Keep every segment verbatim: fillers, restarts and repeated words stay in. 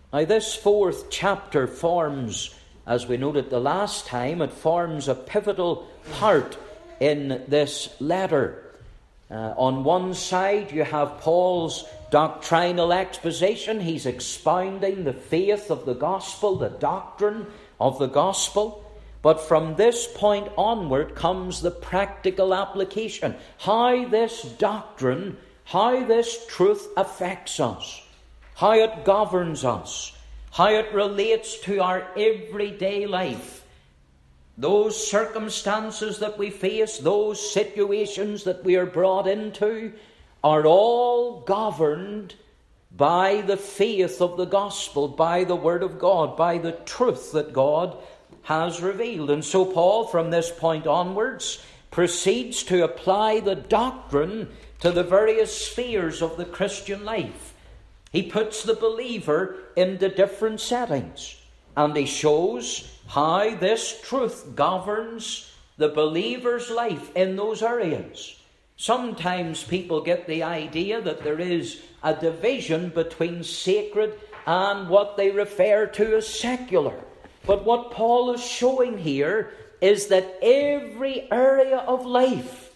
Now this fourth chapter forms, as we noted the last time, it forms a pivotal part in this letter. Uh, on one side you have Paul's doctrinal exposition. He's expounding the faith of the gospel, the doctrine of the gospel. But from this point onward comes the practical application. How this doctrine, how this truth affects us, how it governs us, how it relates to our everyday life. Those circumstances that we face, those situations that we are brought into, are all governed by the faith of the gospel, by the word of God, by the truth that God has revealed. And so Paul, from this point onwards, proceeds to apply the doctrine to the various spheres of the Christian life. He puts the believer into different settings, and he shows how this truth governs the believer's life in those areas. Sometimes people get the idea that there is a division between sacred and what they refer to as secular. But what Paul is showing here is that every area of life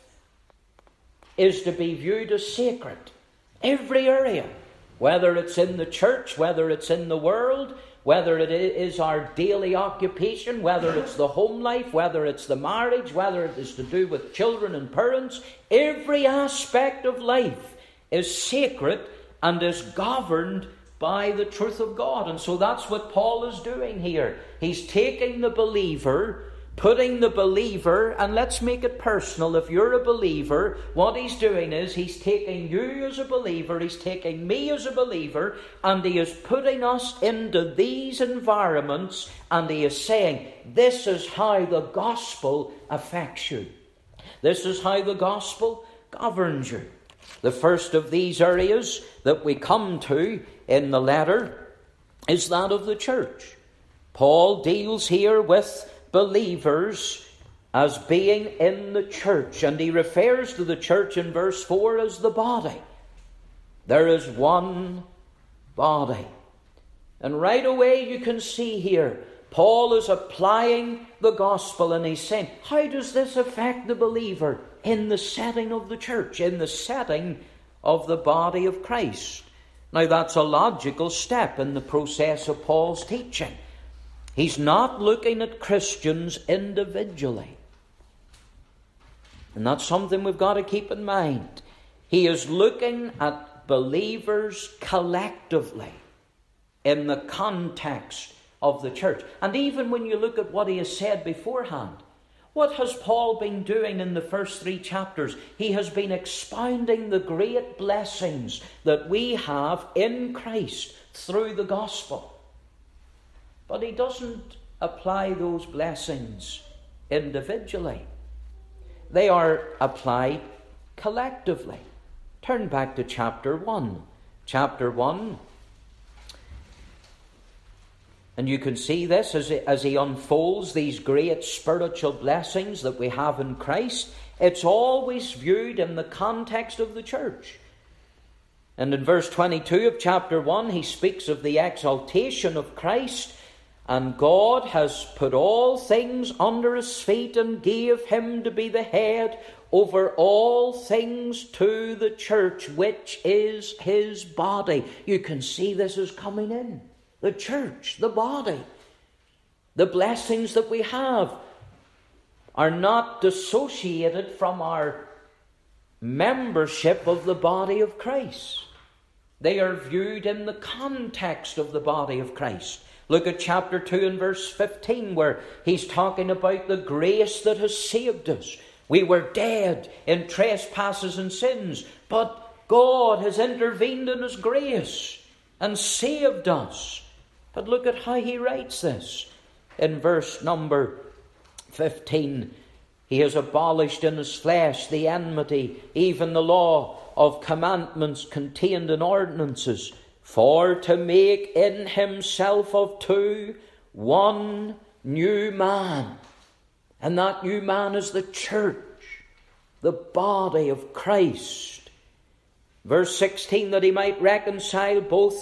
is to be viewed as sacred. Every area. Whether it's in the church, whether it's in the world, whether it is our daily occupation, whether it's the home life, whether it's the marriage, whether it is to do with children and parents, every aspect of life is sacred and is governed by the truth of God. And so that's what Paul is doing here. He's taking the believer, putting the believer, and let's make it personal. If you're a believer, what he's doing is he's taking you as a believer, he's taking me as a believer, and he is putting us into these environments, and he is saying, this is how the gospel affects you. This is how the gospel governs you. The first of these areas that we come to in the letter is that of the church. Paul deals here with believers as being in the church, and he refers to the church in verse four as the body. There is one body. And right away you can see here, Paul is applying the gospel, and he's saying, how does this affect the believer in the setting of the church, in the setting of the body of Christ? Now that's a logical step in the process of Paul's teaching. He's not looking at Christians individually. And that's something we've got to keep in mind. He is looking at believers collectively in the context of the church. And even when you look at what he has said beforehand, what has Paul been doing in the first three chapters? He has been expounding the great blessings that we have in Christ through the gospel. But he doesn't apply those blessings individually. They are applied collectively. Turn back to chapter one. Chapter one. And you can see this as he, as he unfolds these great spiritual blessings that we have in Christ. It's always viewed in the context of the church. And in verse twenty-two of chapter one, he speaks of the exaltation of Christ. And God has put all things under his feet and gave him to be the head over all things to the church, which is his body. You can see this is coming in. The church, the body. The blessings that we have are not dissociated from our membership of the body of Christ. They are viewed in the context of the body of Christ. Look at chapter two and verse fifteen, where he's talking about the grace that has saved us. We were dead in trespasses and sins, but God has intervened in his grace and saved us. But look at how he writes this. In verse number fifteen, he has abolished in his flesh the enmity, even the law of commandments contained in ordinances, for to make in himself of two one new man. And that new man is the church, the body of Christ. Verse sixteen, that he might reconcile both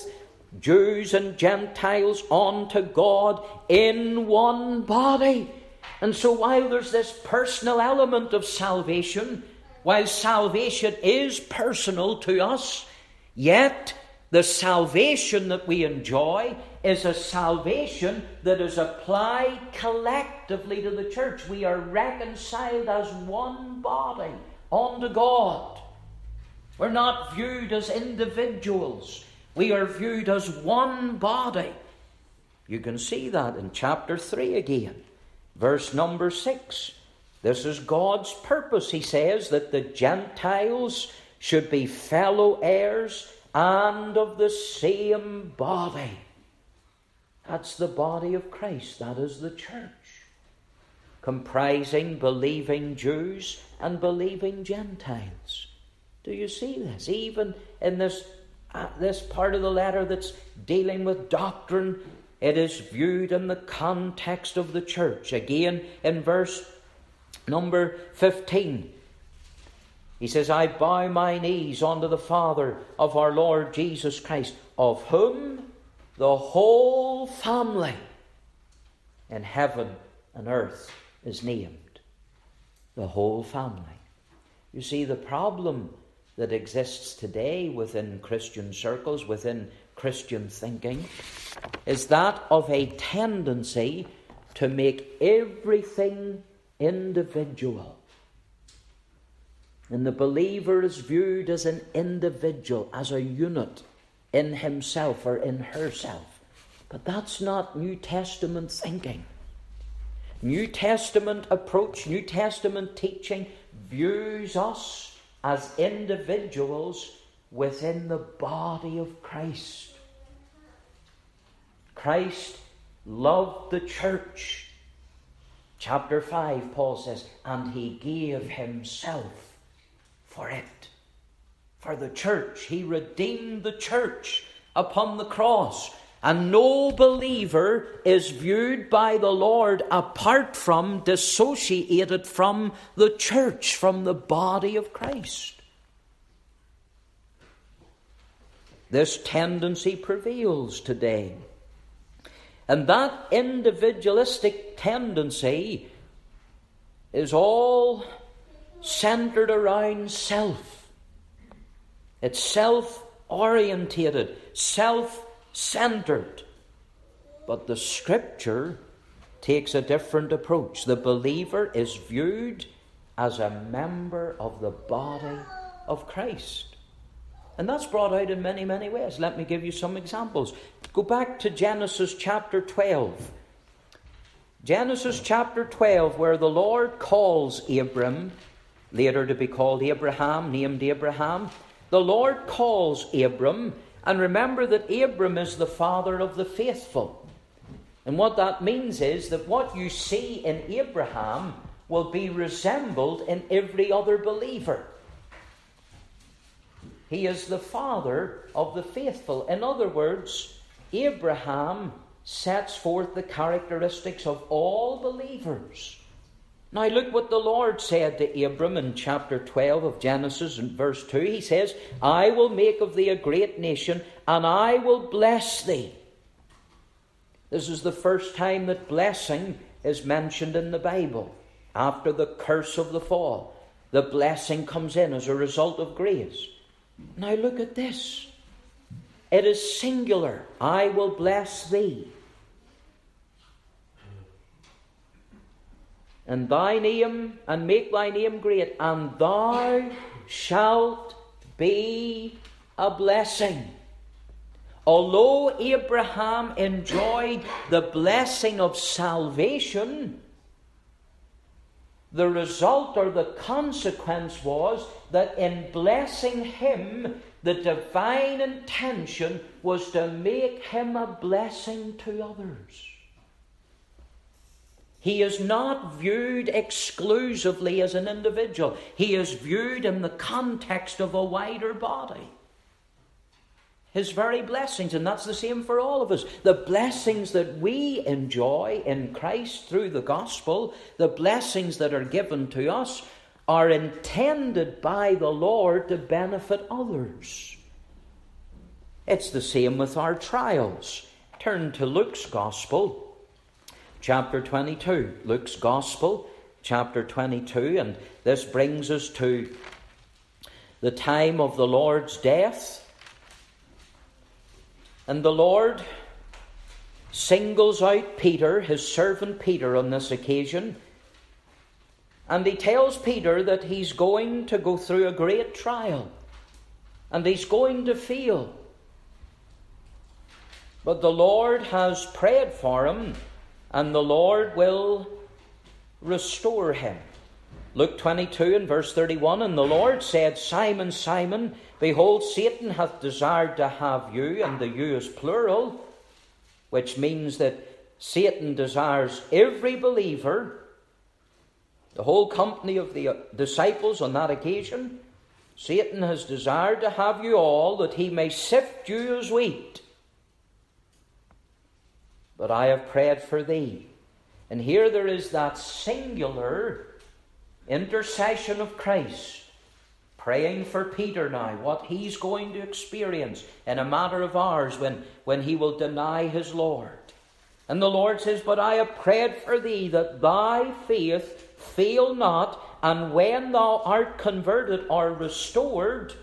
Jews and Gentiles unto God in one body. And so while there's this personal element of salvation, while salvation is personal to us, yet the salvation that we enjoy is a salvation that is applied collectively to the church. We are reconciled as one body unto God. We're not viewed as individuals. We are viewed as one body. You can see that in chapter three again, verse number six. This is God's purpose. He says that the Gentiles should be fellow heirs and of the same body. That's the body of Christ. That is the church, comprising believing Jews and believing Gentiles. Do you see this? Even in this, uh, this part of the letter that's dealing with doctrine, it is viewed in the context of the church. Again, in verse number fifteen, he says, I bow my knees unto the Father of our Lord Jesus Christ, of whom the whole family in heaven and earth is named. The whole family. You see, the problem that exists today within Christian circles, within Christian thinking, is that of a tendency to make everything individual. And the believer is viewed as an individual, as a unit in himself or in herself. But that's not New Testament thinking. New Testament approach, New Testament teaching views us as individuals within the body of Christ. Christ loved the church. Chapter five, Paul says, and he gave himself for it. For the church. He redeemed the church upon the cross. And no believer is viewed by the Lord apart from, dissociated from the church, from the body of Christ. This tendency prevails today. And that individualistic tendency is all centered around self. It's self-orientated, self-centered. But the Scripture takes a different approach. The believer is viewed as a member of the body of Christ. And that's brought out in many, many ways. Let me give you some examples. Go back to Genesis chapter twelve. Genesis chapter twelve, where the Lord calls Abram, later to be called Abraham, named Abraham. The Lord calls Abram, and remember that Abram is the father of the faithful. And what that means is that what you see in Abraham will be resembled in every other believer. He is the father of the faithful. In other words, Abraham sets forth the characteristics of all believers. Now look what the Lord said to Abram in chapter twelve of Genesis in verse two. He says, I will make of thee a great nation, and I will bless thee. This is the first time that blessing is mentioned in the Bible. After the curse of the fall, the blessing comes in as a result of grace. Now look at this. It is singular. I will bless thee. And thy name, and make thy name great, and thou shalt be a blessing. Although Abraham enjoyed the blessing of salvation, the result or the consequence was that in blessing him, the divine intention was to make him a blessing to others. He is not viewed exclusively as an individual. He is viewed in the context of a wider body. His very blessings, and that's the same for all of us. The blessings that we enjoy in Christ through the gospel, the blessings that are given to us, are intended by the Lord to benefit others. It's the same with our trials. Turn to Luke's Gospel, chapter twenty-two. Luke's Gospel, chapter twenty-two, and this brings us to the time of the Lord's death. And the Lord singles out Peter, his servant Peter, on this occasion. And he tells Peter that he's going to go through a great trial. And he's going to fail. But the Lord has prayed for him, and the Lord will restore him. Luke twenty-two and verse thirty-one, and the Lord said, Simon, Simon, behold, Satan hath desired to have you, and the you is plural, which means that Satan desires every believer, the whole company of the disciples on that occasion. Satan has desired to have you all, that he may sift you as wheat. But I have prayed for thee. And here there is that singular intercession of Christ, praying for Peter now, what he's going to experience in a matter of hours when, when he will deny his Lord. And the Lord says, but I have prayed for thee, that thy faith fail not, and when thou art converted or restored,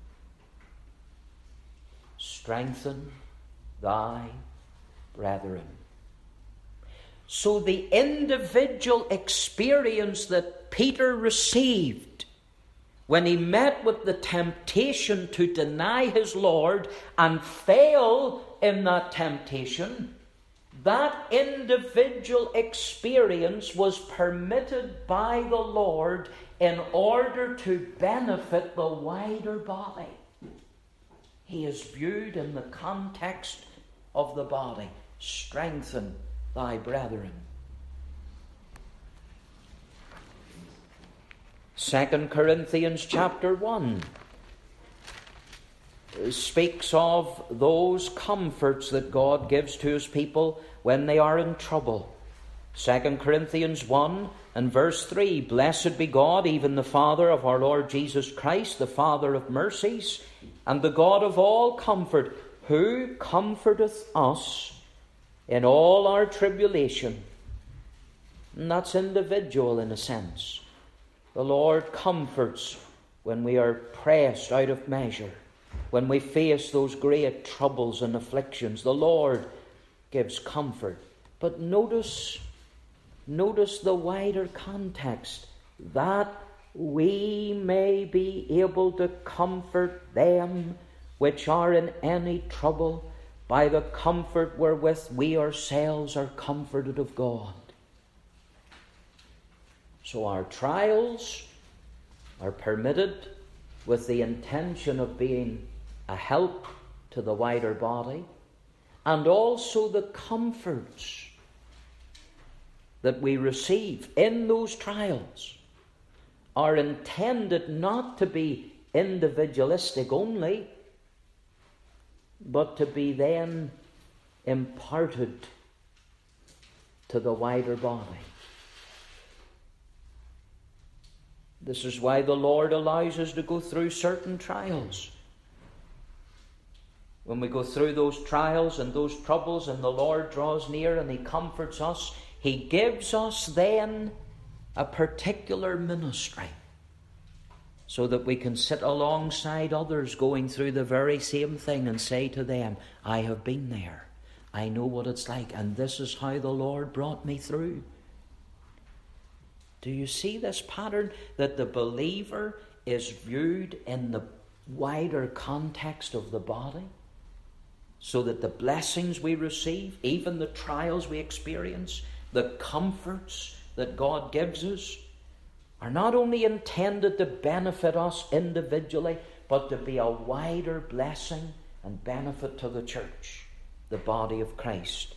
strengthen thy brethren. So the individual experience that Peter received when he met with the temptation to deny his Lord and fail in that temptation, that individual experience was permitted by the Lord in order to benefit the wider body. He is viewed in the context of the body. Strengthen thy brethren. Second Corinthians chapter one speaks of those comforts that God gives to his people when they are in trouble. Second Corinthians one and verse three, Blessed be God, even the Father of our Lord Jesus Christ, the Father of mercies, and the God of all comfort, who comforteth us in all our tribulation. And that's individual in a sense. The Lord comforts when we are pressed out of measure, when we face those great troubles and afflictions. The Lord gives comfort. But notice, notice the wider context, that we may be able to comfort them which are in any trouble, by the comfort wherewith we ourselves are comforted of God. So our trials are permitted with the intention of being a help to the wider body, and also the comforts that we receive in those trials are intended not to be individualistic only, but to be then imparted to the wider body. This is why the Lord allows us to go through certain trials. When we go through those trials and those troubles and the Lord draws near and he comforts us, he gives us then a particular ministry, so that we can sit alongside others going through the very same thing and say to them, I have been there. I know what it's like, and this is how the Lord brought me through. Do you see this pattern? That the believer is viewed in the wider context of the body, so that the blessings we receive, even the trials we experience, the comforts that God gives us, are not only intended to benefit us individually, but to be a wider blessing and benefit to the church, the body of Christ.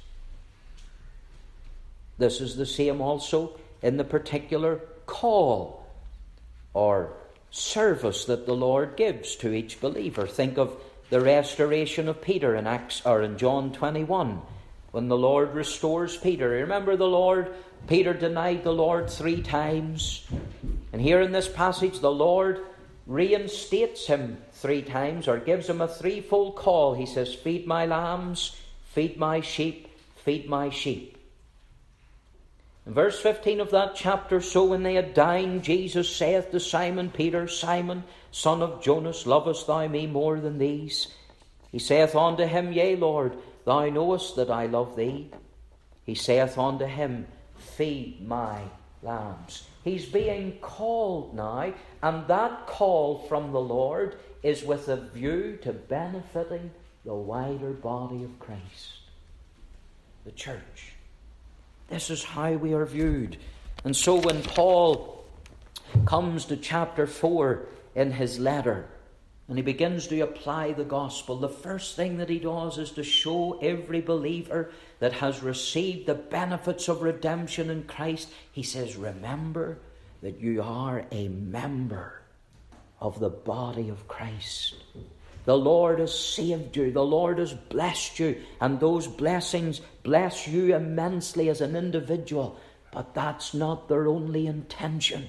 This is the same also in the particular call or service that the Lord gives to each believer. Think of the restoration of Peter in Acts or in John twenty-one, when the Lord restores Peter. Remember, the Lord, Peter denied the Lord three times. And here in this passage, the Lord reinstates him three times, or gives him a threefold call. He says, feed my lambs, feed my sheep, feed my sheep. In verse fifteen of that chapter, so when they had dined, Jesus saith to Simon Peter, Simon, son of Jonas, lovest thou me more than these? He saith unto him, Yea, Lord, thou knowest that I love thee. He saith unto him, feed my lambs. He's being called now, and that call from the Lord is with a view to benefiting the wider body of Christ, the church. This is how we are viewed. And so when Paul comes to chapter four in his letter, and he begins to apply the gospel, the first thing that he does is to show every believer that has received the benefits of redemption in Christ. He says, remember that you are a member of the body of Christ. The Lord has saved you. The Lord has blessed you. And those blessings bless you immensely as an individual. But that's not their only intention.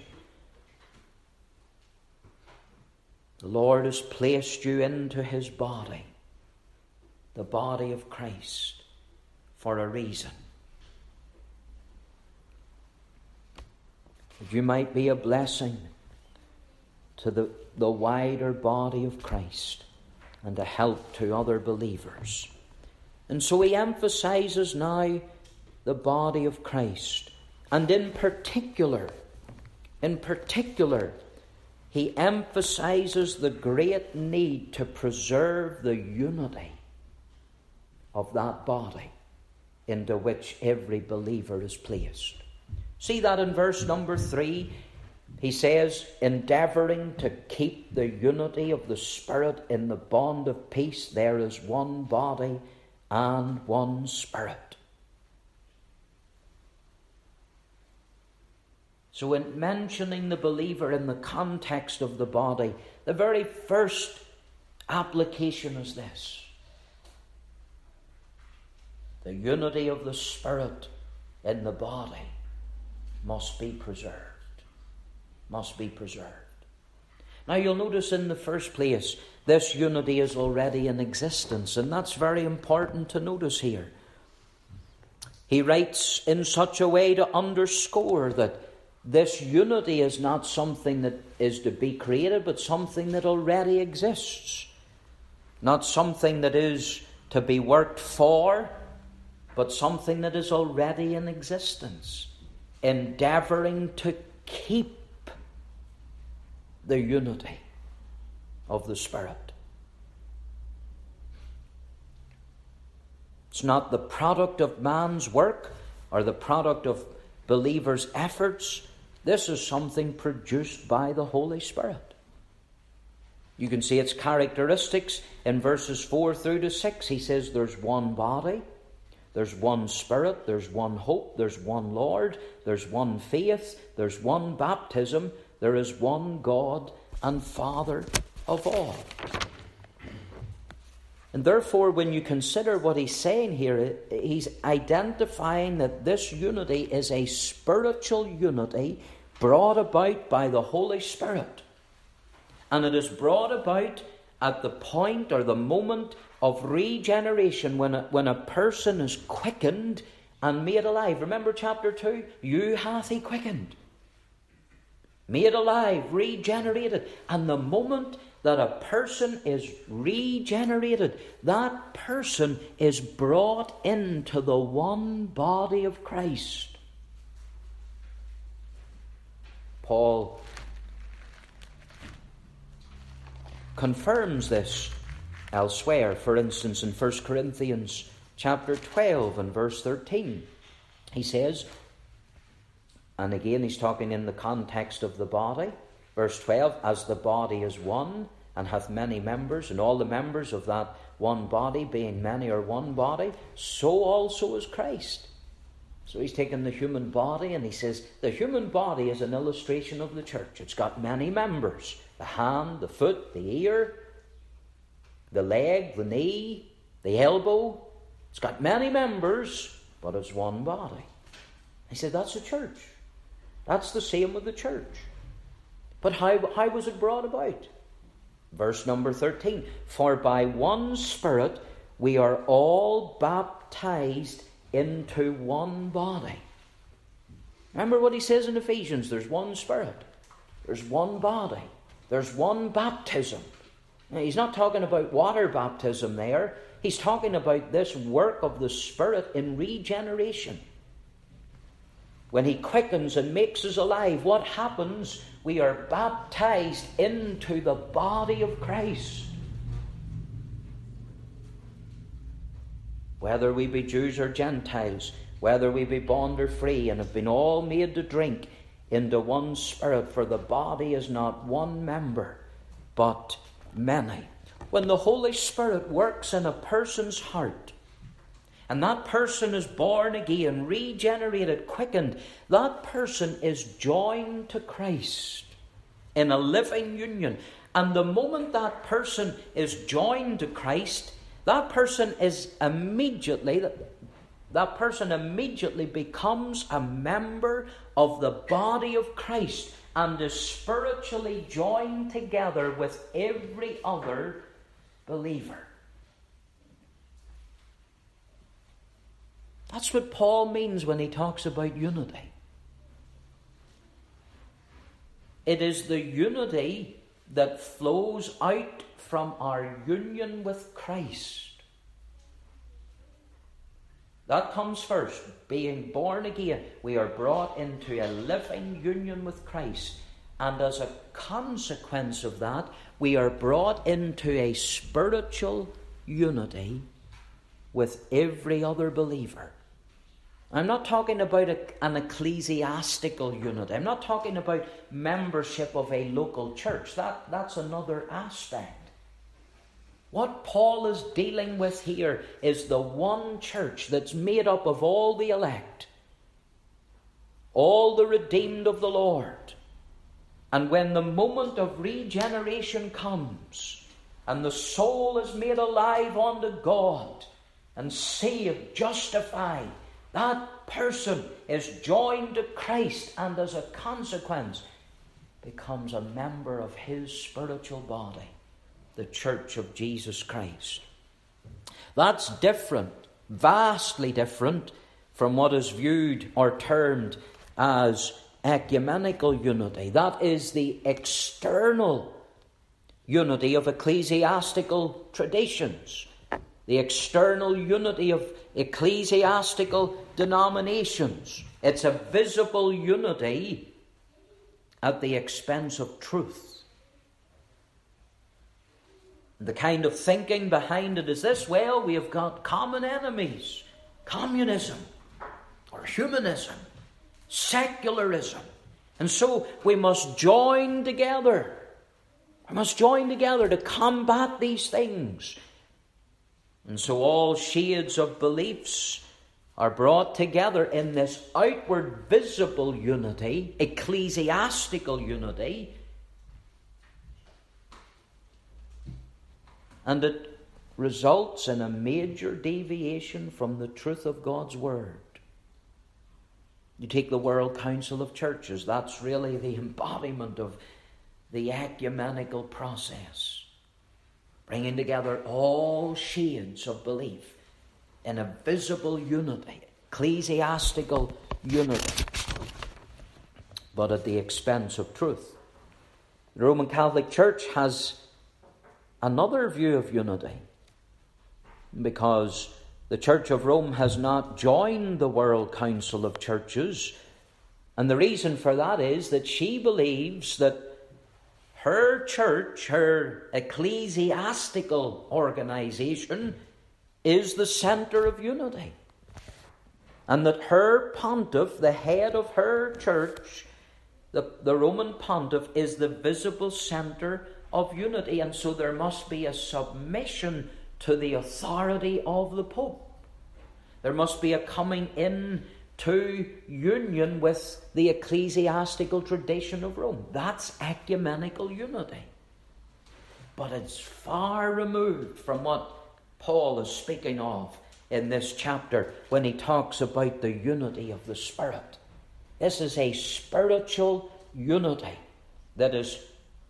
The Lord has placed you into his body, the body of Christ, for a reason. That you might be a blessing to the, the wider body of Christ and a help to other believers. And so he emphasizes now the body of Christ. And in particular, in particular, he emphasizes the great need to preserve the unity of that body into which every believer is placed. See that in verse number three. He says, endeavouring to keep the unity of the Spirit in the bond of peace. There is one body and one Spirit. So in mentioning the believer in the context of the body, the very first application is this. The unity of the Spirit in the body must be preserved. Must be preserved. Now you'll notice in the first place, this unity is already in existence, and that's very important to notice here. He writes in such a way to underscore that this unity is not something that is to be created, but something that already exists. Not something that is to be worked for, but something that is already in existence. Endeavouring to keep the unity of the Spirit. It's not the product of man's work or the product of believers' efforts. This is something produced by the Holy Spirit. You can see its characteristics in verses four through to six. He says there's one body, there's one Spirit, there's one hope, there's one Lord, there's one faith, there's one baptism, there is one God and Father of all. And therefore, when you consider what he's saying here, he's identifying that this unity is a spiritual unity brought about by the Holy Spirit. And it is brought about at the point or the moment of regeneration, when a, when a person is quickened and made alive. Remember chapter two? You hath he quickened. Made alive, regenerated. And the moment that a person is regenerated, that person is brought into the one body of Christ. Paul confirms this elsewhere. For instance, in First Corinthians chapter twelve and verse thirteen, he says, and again he's talking in the context of the body, verse twelve, as the body is one and hath many members, and all the members of that one body, being many, are one body, so also is Christ. So he's taken the human body and he says the human body is an illustration of the church. It's got many members. The hand, the foot, the ear, the leg, the knee, the elbow. It's got many members, but it's one body. He said that's the church. That's the same with the church. But how, how was it brought about? Verse number thirteen. For by one Spirit we are all baptized into one body. Remember what he says in Ephesians. There's one Spirit. There's one body. There's one baptism. Now, he's not talking about water baptism there. He's talking about this work of the Spirit in regeneration. When he quickens and makes us alive, what happens? We are baptized into the body of Christ. Whether we be Jews or Gentiles, whether we be bond or free, and have been all made to drink into one Spirit, for the body is not one member, but many. When the Holy Spirit works in a person's heart, and that person is born again, regenerated, quickened, that person is joined to Christ in a living union. And the moment that person is joined to Christ, that person is immediately, that person immediately becomes a member of the body of Christ and is spiritually joined together with every other believer. That's what Paul means when he talks about unity. It is the unity that flows out from our union with Christ. That comes first. Being born again, we are brought into a living union with Christ. And as a consequence of that, we are brought into a spiritual unity with every other believer. I'm not talking about a, an ecclesiastical unity. I'm not talking about membership of a local church. That, that's another aspect. What Paul is dealing with here is the one church that's made up of all the elect, all the redeemed of the Lord. And when the moment of regeneration comes, and the soul is made alive unto God, and saved, justified, that person is joined to Christ, and as a consequence becomes a member of his spiritual body, the Church of Jesus Christ. That's different, vastly different from what is viewed or termed as ecumenical unity. That is the external unity of ecclesiastical traditions, the external unity of ecclesiastical denominations. It's a visible unity at the expense of truth. The kind of thinking behind it is this: well, we have got common enemies, communism or humanism, secularism, and so we must join together. We must join together to combat these things. And so all shades of beliefs are brought together in this outward visible unity, ecclesiastical unity, and it results in a major deviation from the truth of God's Word. You take the World Council of Churches, that's really the embodiment of the ecumenical process, bringing together all shades of belief in a visible unity, ecclesiastical unity, but at the expense of truth. The Roman Catholic Church has another view of unity, because the Church of Rome has not joined the World Council of Churches, and the reason for that is that she believes that her church, her ecclesiastical organization, is the center of unity. And that her pontiff, the head of her church, the, the Roman pontiff, is the visible center of unity. And so there must be a submission to the authority of the Pope. There must be a coming in to union with the ecclesiastical tradition of Rome. That's ecumenical unity. But it's far removed from what Paul is speaking of in this chapter when he talks about the unity of the Spirit. This is a spiritual unity that is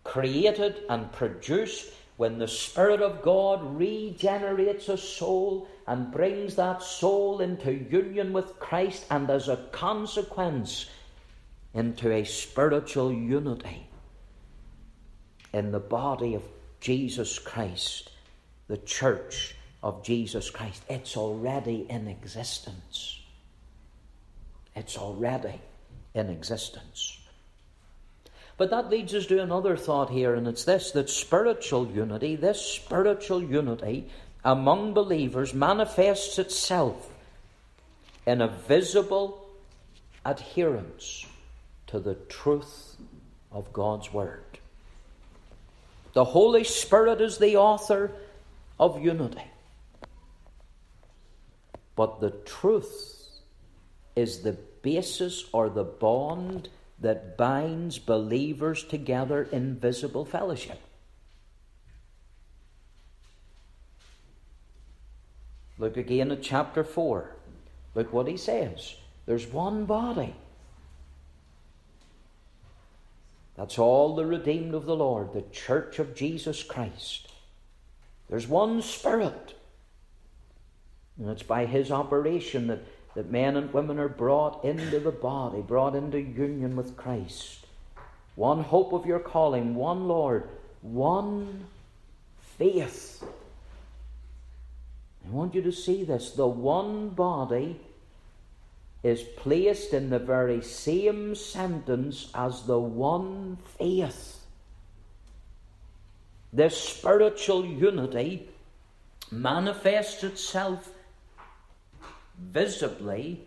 created and produced, when the Spirit of God regenerates a soul and brings that soul into union with Christ, and as a consequence into a spiritual unity in the body of Jesus Christ, the church of Jesus Christ. It's already in existence. It's already in existence. But that leads us to another thought here, and it's this, that spiritual unity, this spiritual unity among believers manifests itself in a visible adherence to the truth of God's Word. The Holy Spirit is the author of unity. But the truth is the basis or the bond that binds believers together in visible fellowship. Look again at chapter four. Look what he says. There's one body. That's all the redeemed of the Lord, the church of Jesus Christ. There's one Spirit. And it's by His operation that, that men and women are brought into the body, brought into union with Christ. One hope of your calling, one Lord, one faith. I want you to see this. The one body is placed in the very same sentence as the one faith. This spiritual unity manifests itself visibly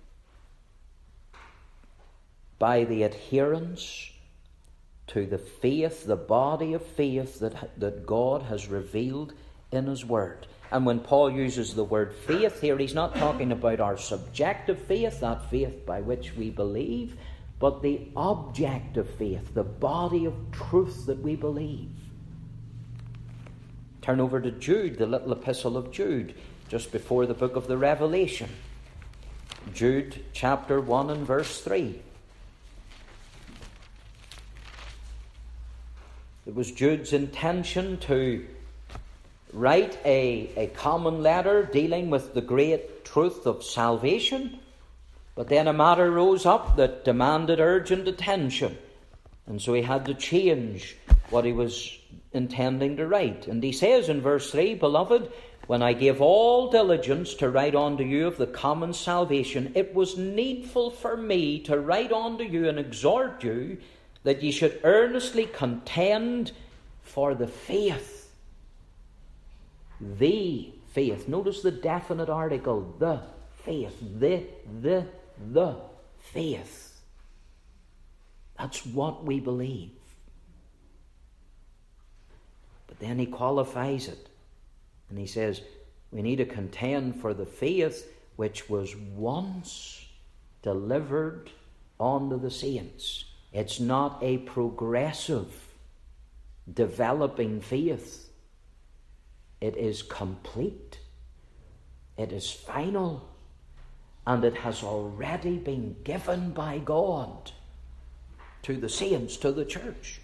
by the adherence to the faith, the body of faith that, that God has revealed in His Word. And when Paul uses the word faith here, he's not talking about our subjective faith, that faith by which we believe, but the objective faith, the body of truth that we believe. Turn over to Jude, the little epistle of Jude, just before the book of the Revelation. Jude chapter one and verse three. It was Jude's intention to write a, a common letter dealing with the great truth of salvation, but then a matter rose up that demanded urgent attention, and so he had to change what he was intending to write. And he says in verse three, Beloved, when I gave all diligence to write unto you of the common salvation, it was needful for me to write unto you and exhort you that ye should earnestly contend for the faith. The faith. Notice the definite article. The faith. The, the, the faith. That's what we believe. But then he qualifies it. And he says, we need to contend for the faith which was once delivered unto the saints. It's not a progressive, developing faith. It is complete. It is final. And it has already been given by God to the saints, to the church.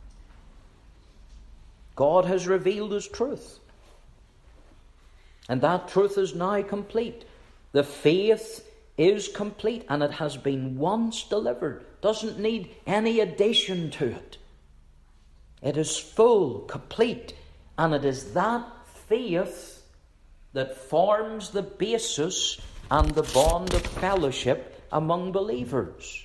God has revealed His truth. And that truth is now complete. The faith is complete, and it has been once delivered. Doesn't need any addition to it. It is full, complete, and it is that faith that forms the basis and the bond of fellowship among believers.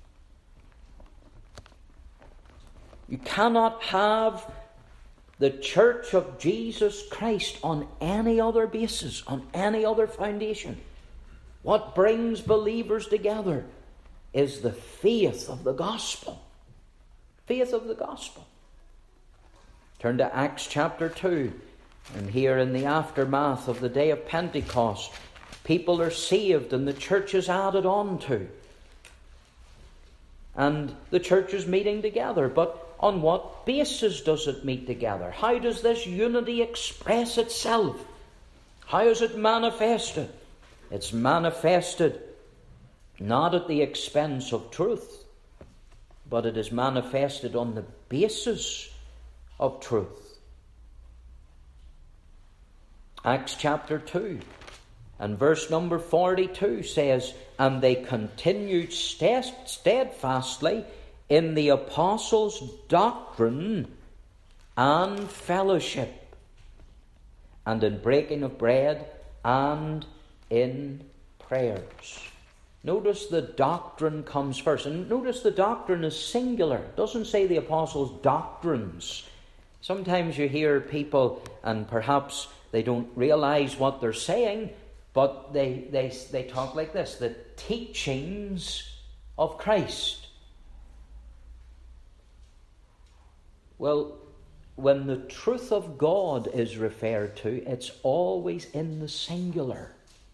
You cannot have the church of Jesus Christ on any other basis, on any other foundation. What brings believers together is the faith of the gospel. Faith of the gospel. Turn to Acts chapter two. And here in the aftermath of the day of Pentecost, people are saved and the church is added on to. And the church is meeting together. But on what basis does it meet together? How does this unity express itself? How is it manifested? It's manifested not at the expense of truth, but it is manifested on the basis of truth. Acts chapter two and verse number forty-two says, "And they continued steadfastly in the apostles' doctrine and fellowship, and in breaking of bread and in prayers." Notice the doctrine comes first. And notice the doctrine is singular. It doesn't say the apostles' doctrines. Sometimes you hear people, and perhaps they don't realize what they're saying, but they, they, they talk like this: the teachings of Christ. Well, when the truth of God is referred to, it's always in the singular.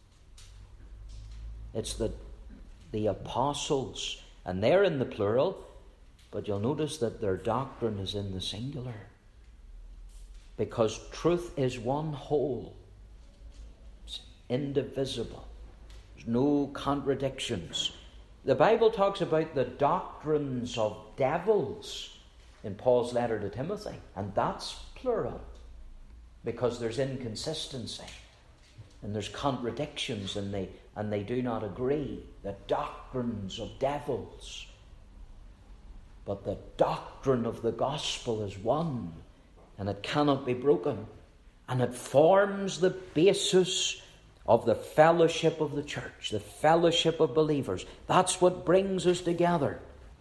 It's the, the apostles, and they're in the plural, but you'll notice that their doctrine is in the singular. Because truth is one whole. It's indivisible. There's no contradictions. The Bible talks about the doctrines of devils in Paul's letter to Timothy, and that's plural, because there's inconsistency and there's contradictions, and they and they do not agree. The doctrines of devils. But the doctrine of the gospel is one, and it cannot be broken, and it forms the basis of the fellowship of the church, the fellowship of believers. That's what brings us together.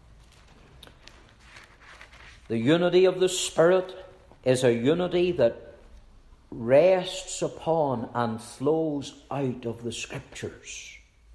The unity of the Spirit is a unity that rests upon and flows out of the Scriptures.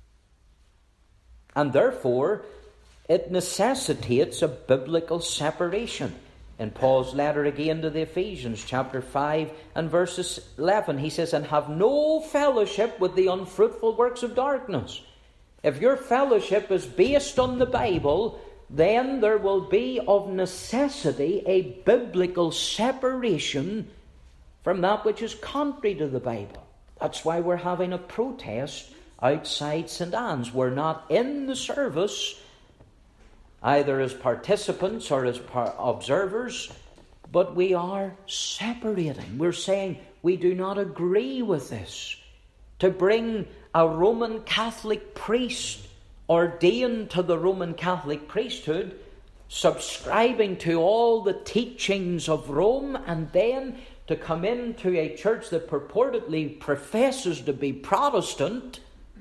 And therefore, it necessitates a biblical separation. In Paul's letter again to the Ephesians, chapter five and verses eleven, he says, "And have no fellowship with the unfruitful works of darkness." If your fellowship is based on the Bible, then there will be of necessity a biblical separation from that which is contrary to the Bible. That's why we're having a protest outside Saint Anne's. We're not in the service, either as participants or as par- observers, but we are separating. We're saying we do not agree with this. To bring a Roman Catholic priest ordained to the Roman Catholic priesthood, subscribing to all the teachings of Rome, and then to come into a church that purportedly professes to be Protestant,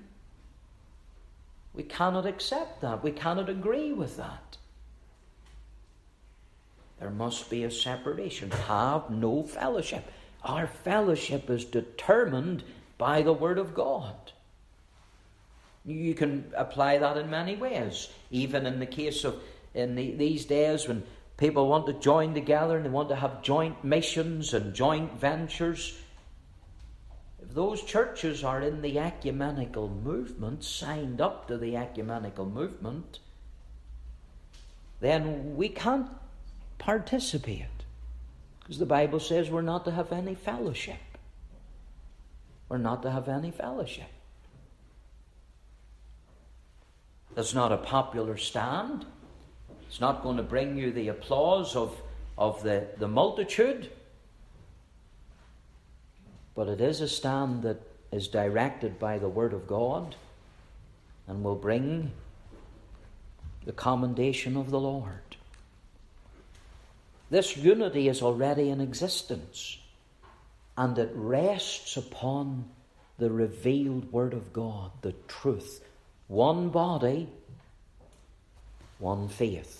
we cannot accept that. We cannot agree with that. There must be a separation. Have no fellowship. Our fellowship is determined by the Word of God. You can apply that in many ways. Even in the case of in the, these days when people want to join together and they want to have joint missions and joint ventures. If those churches are in the ecumenical movement, signed up to the ecumenical movement, then we can't participate. Because the Bible says we're not to have any fellowship. We're not to have any fellowship. That's not a popular stand. It's not going to bring you the applause of, of the, the multitude. But it is a stand that is directed by the Word of God and will bring the commendation of the Lord. This unity is already in existence, and it rests upon the revealed Word of God, the truth. One body, one faith.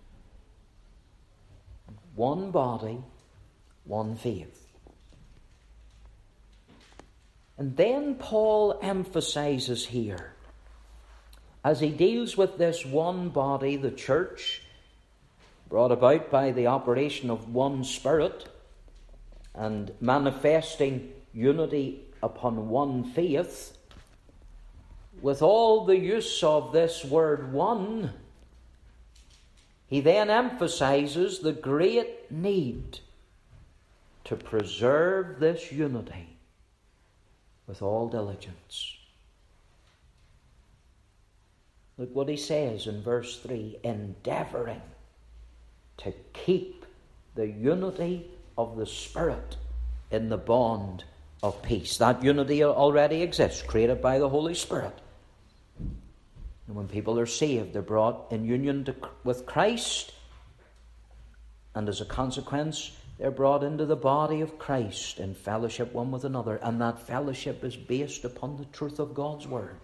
One body, one faith. And then Paul emphasizes here, as he deals with this one body, the church, brought about by the operation of one Spirit, and manifesting unity upon one faith, with all the use of this word one, he then emphasizes the great need to preserve this unity with all diligence. Look what he says in verse three, endeavoring to keep the unity of the Spirit in the bond of peace. That unity already exists, created by the Holy Spirit. And when people are saved, they're brought in union to, with Christ, and as a consequence, they're brought into the body of Christ in fellowship one with another, and that fellowship is based upon the truth of God's Word.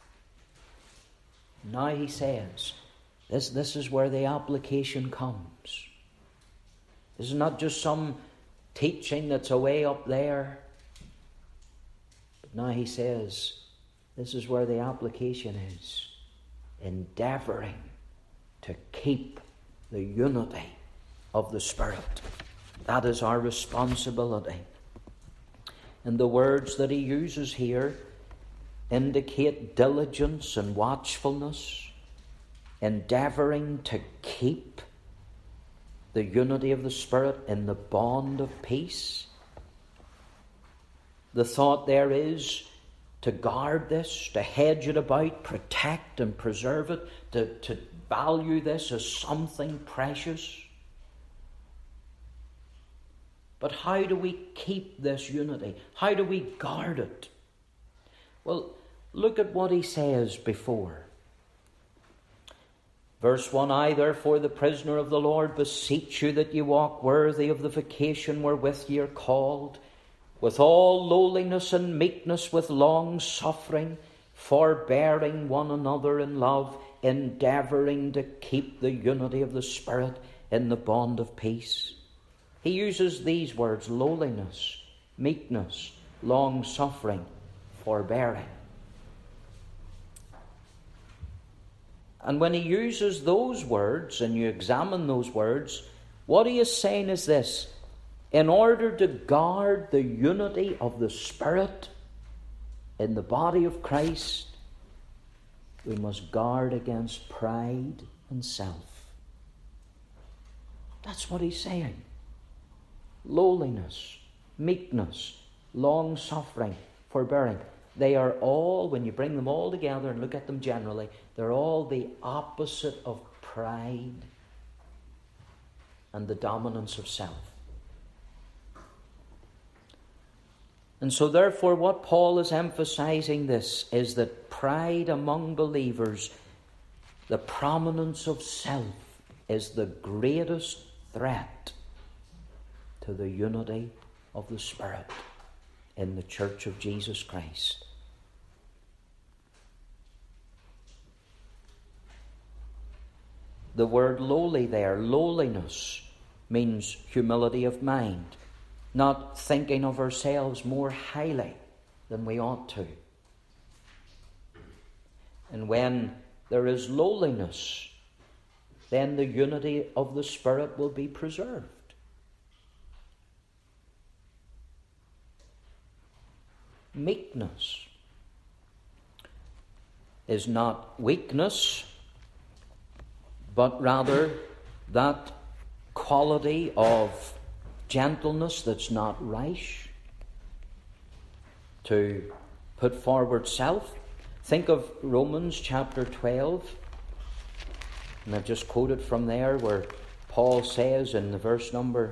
Now he says, this, this is where the application comes. This is not just some teaching that's away up there. But now he says, this is where the application is. Endeavouring to keep the unity of the Spirit. That is our responsibility. And the words that he uses here indicate diligence and watchfulness, endeavouring to keep the unity of the Spirit in the bond of peace. The thought there is to guard this, to hedge it about, protect and preserve it, to, to value this as something precious. But how do we keep this unity? How do we guard it? Well, look at what he says before. Verse one, I therefore, the prisoner of the Lord, beseech you that ye walk worthy of the vocation wherewith ye are called, with all lowliness and meekness, with long suffering, forbearing one another in love, endeavouring to keep the unity of the Spirit in the bond of peace. He uses these words, lowliness, meekness, long suffering, forbearing. And when he uses those words, and you examine those words, what he is saying is this: in order to guard the unity of the Spirit in the body of Christ, we must guard against pride and self. That's what he's saying. Lowliness, meekness, long suffering, forbearing. They are all, when you bring them all together and look at them generally, they're all the opposite of pride and the dominance of self. And so therefore what Paul is emphasizing this is that pride among believers, the prominence of self, is the greatest threat to the unity of the Spirit in the Church of Jesus Christ. The word lowly there, lowliness, means humility of mind, not thinking of ourselves more highly than we ought to. And when there is lowliness, then the unity of the Spirit will be preserved. Meekness is not weakness, but rather that quality of gentleness that's not rash, to put forward self. Think of Romans chapter twelve, and I've just quoted from there where Paul says in the verse number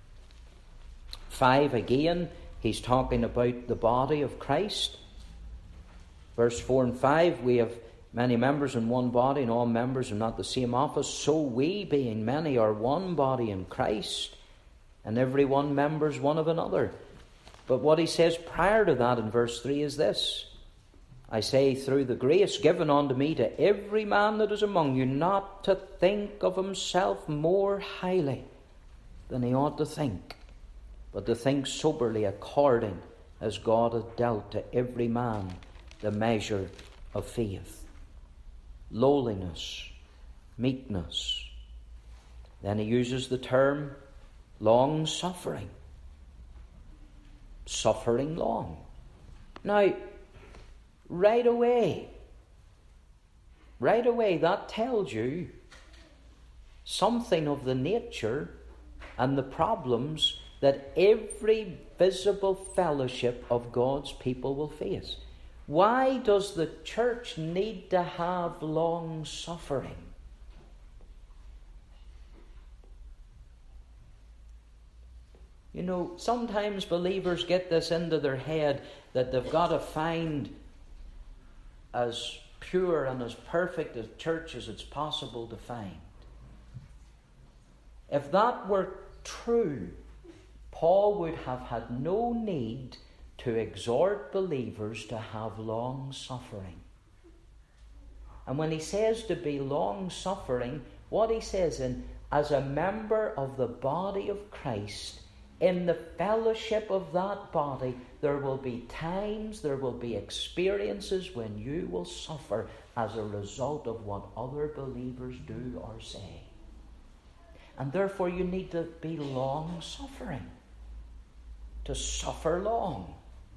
five again, he's talking about the body of Christ. Verse four and five, we have many members in one body, and all members have not the same office. So we, being many, are one body in Christ, and every one members one of another. But what he says prior to that in verse three is this: I say, through the grace given unto me, to every man that is among you, not to think of himself more highly than he ought to think, but to think soberly, according as God hath dealt to every man the measure of faith. Lowliness, meekness. Then he uses the term long suffering. Suffering long. Now, right away, right away, that tells you something of the nature and the problems that every visible fellowship of God's people will face. Why does the church need to have long suffering? You know, sometimes believers get this into their head that they've got to find as pure and as perfect a church as it's possible to find. If that were true, Paul would have had no need to exhort believers to have long suffering. And when he says to be long suffering, what he says in, as a member of the body of Christ, in the fellowship of that body, there will be times, there will be experiences when you will suffer as a result of what other believers do or say. And therefore you need to be long suffering, to suffer long.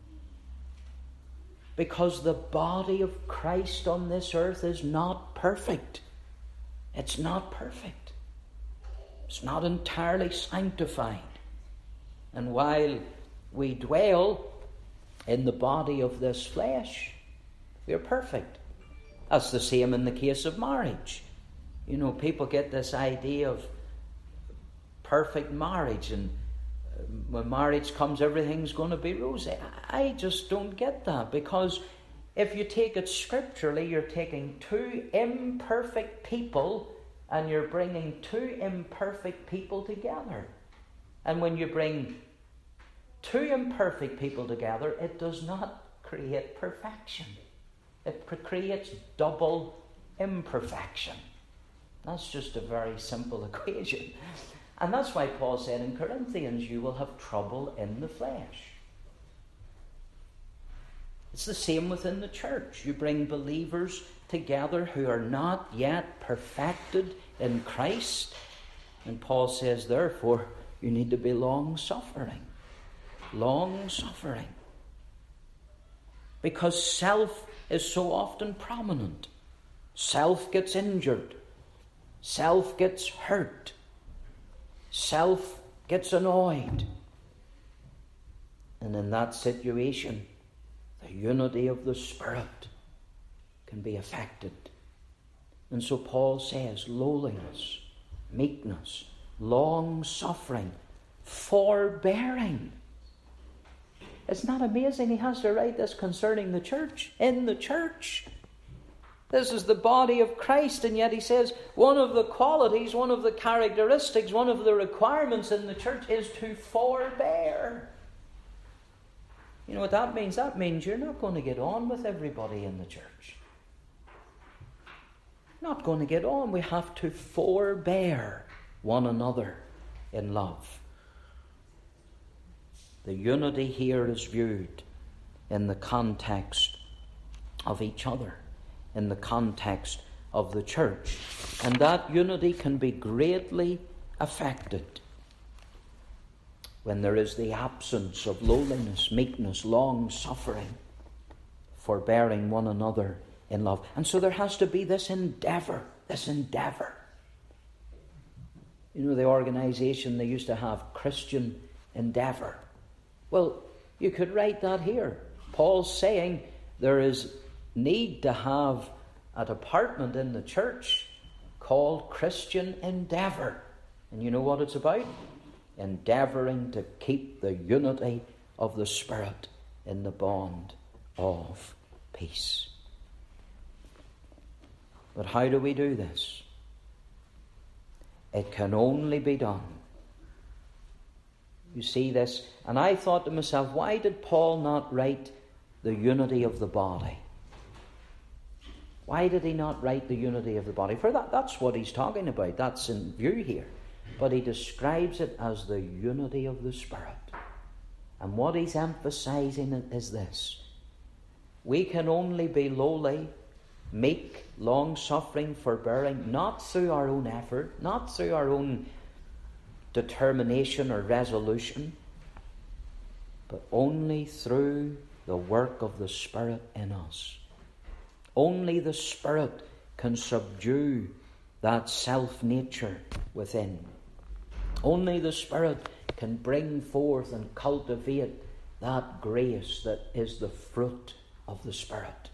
Because the body of Christ on this earth is not perfect. It's not perfect. It's not entirely sanctified. And while we dwell in the body of this flesh, we are perfect. That's the same in the case of marriage. You know, people get this idea of perfect marriage, and when marriage comes, everything's going to be rosy. I just don't get that, because if you take it scripturally, you're taking two imperfect people and you're bringing two imperfect people together. And when you bring two imperfect people together, it does not create perfection. It creates double imperfection. That's just a very simple equation. And that's why Paul said in Corinthians, you will have trouble in the flesh. It's the same within the church. You bring believers together who are not yet perfected in Christ. And Paul says, therefore, you need to be long-suffering. Long-suffering. Because self is so often prominent. Self gets injured. Self gets hurt. Self gets annoyed. And in that situation, the unity of the Spirit can be affected. And so Paul says, lowliness, meekness, long-suffering, forbearing. It's not amazing he has to write this concerning the church, in the church. This is the body of Christ, and yet he says one of the qualities, one of the characteristics, one of the requirements in the church is to forbear. You know what that means? That means you're not going to get on with everybody in the church. Not going to get on. We have to forbear one another in love. The unity here is viewed in the context of each other, in the context of the church. And that unity can be greatly affected when there is the absence of lowliness, meekness, long-suffering, forbearing one another in love. And so there has to be this endeavour, this endeavour. You know, the organisation they used to have, Christian Endeavour. Well, you could write that here. Paul's saying there is need to have a department in the church called Christian Endeavour. And you know what it's about? Endeavouring to keep the unity of the Spirit in the bond of peace. But how do we do this? It can only be done. You see this, and I thought to myself, why did Paul not write the unity of the body? Why did he not write the unity of the body? For that, that's what he's talking about. That's in view here. But he describes it as the unity of the Spirit. And what he's emphasizing is this. We can only be lowly, meek, long-suffering, forbearing, not through our own effort, not through our own determination or resolution, but only through the work of the Spirit in us. Only the Spirit can subdue that self-nature within. Only the Spirit can bring forth and cultivate that grace that is the fruit of the Spirit.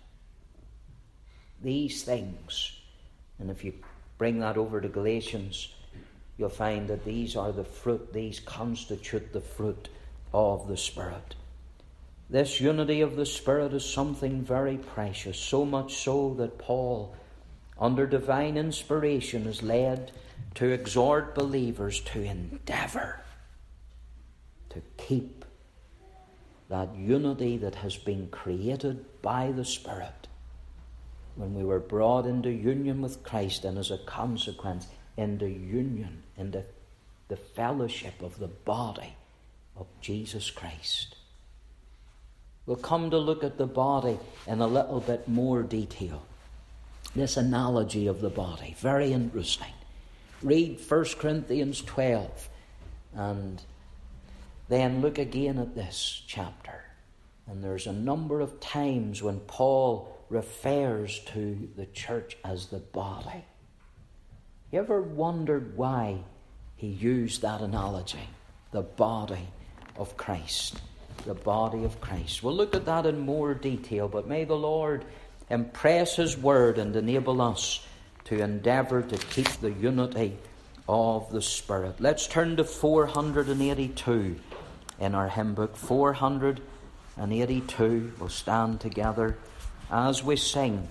These things, and if you bring that over to Galatians, you'll find that these are the fruit, these constitute the fruit of the Spirit. This unity of the Spirit is something very precious, so much so that Paul, under divine inspiration, is led to exhort believers to endeavour to keep that unity that has been created by the Spirit when we were brought into union with Christ, and as a consequence into union, into the fellowship of the body of Jesus Christ. We'll come to look at the body in a little bit more detail. This analogy of the body, very interesting. Read First Corinthians twelve and then look again at this chapter. And there's a number of times when Paul refers to the church as the body. You ever wondered why he used that analogy? The body of Christ. The body of Christ. We'll look at that in more detail, but may the Lord impress His word and enable us to endeavour to keep the unity of the Spirit. Let's turn to four hundred eighty-two in our hymn book. four hundred eighty-two. We'll stand together as we sing.